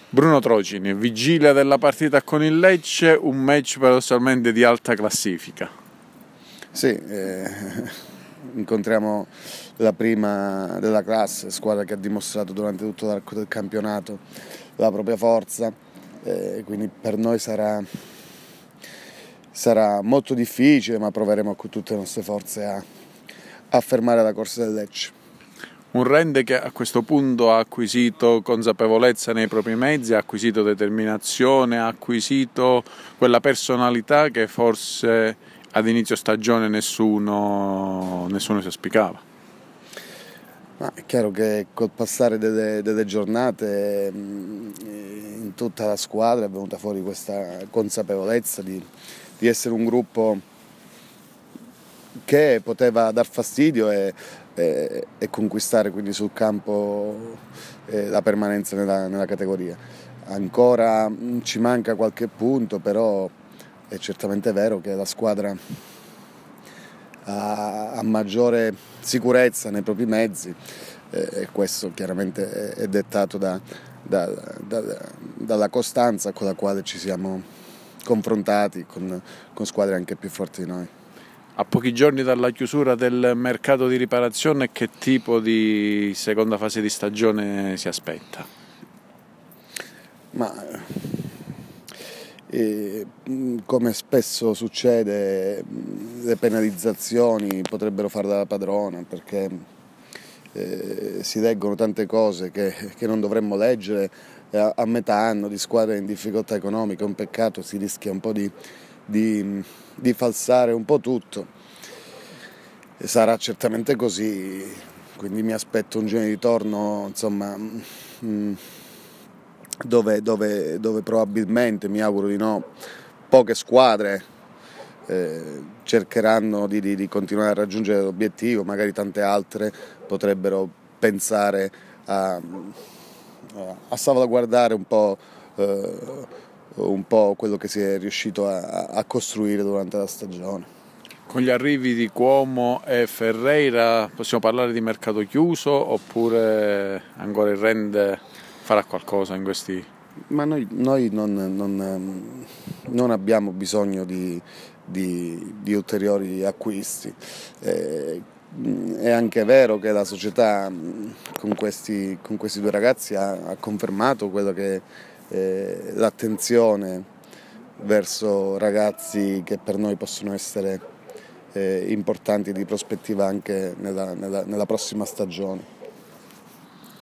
Bruno Trocini, vigilia della partita con il Lecce, un match paradossalmente di alta classifica. Sì, incontriamo la prima della classe, squadra che ha dimostrato durante tutto l'arco del campionato la propria forza, quindi per noi sarà molto difficile, ma proveremo con tutte le nostre forze a fermare la corsa del Lecce. Un Rende che a questo punto ha acquisito consapevolezza nei propri mezzi, ha acquisito determinazione, ha acquisito quella personalità che forse ad inizio stagione nessuno si auspicava. Ma è chiaro che col passare delle giornate in tutta la squadra è venuta fuori questa consapevolezza di essere un gruppo che poteva dar fastidio e conquistare quindi sul campo la permanenza nella categoria. Ancora ci manca qualche punto, però è certamente vero che la squadra ha maggiore sicurezza nei propri mezzi e questo chiaramente è dettato dalla costanza con la quale ci siamo confrontati con squadre anche più forti di noi. A pochi giorni dalla chiusura del mercato di riparazione, che tipo di seconda fase di stagione si aspetta? Ma come spesso succede, le penalizzazioni potrebbero fare da padrona, perché si leggono tante cose che non dovremmo leggere a metà anno di squadre in difficoltà economica. È un peccato, si rischia un po' di falsare un po' tutto. Sarà certamente così, quindi mi aspetto un giro di ritorno, insomma, dove probabilmente, mi auguro di no, poche squadre cercheranno di continuare a raggiungere l'obiettivo, magari tante altre potrebbero pensare a salvaguardare un po' quello che si è riuscito a costruire durante la stagione. Con gli arrivi di Cuomo e Ferreira possiamo parlare di mercato chiuso oppure ancora il Rende farà qualcosa in questi? Ma noi non abbiamo bisogno di ulteriori acquisti. È anche vero che la società con questi due ragazzi ha confermato quello che l'attenzione verso ragazzi che per noi possono essere importanti di prospettiva anche nella prossima stagione.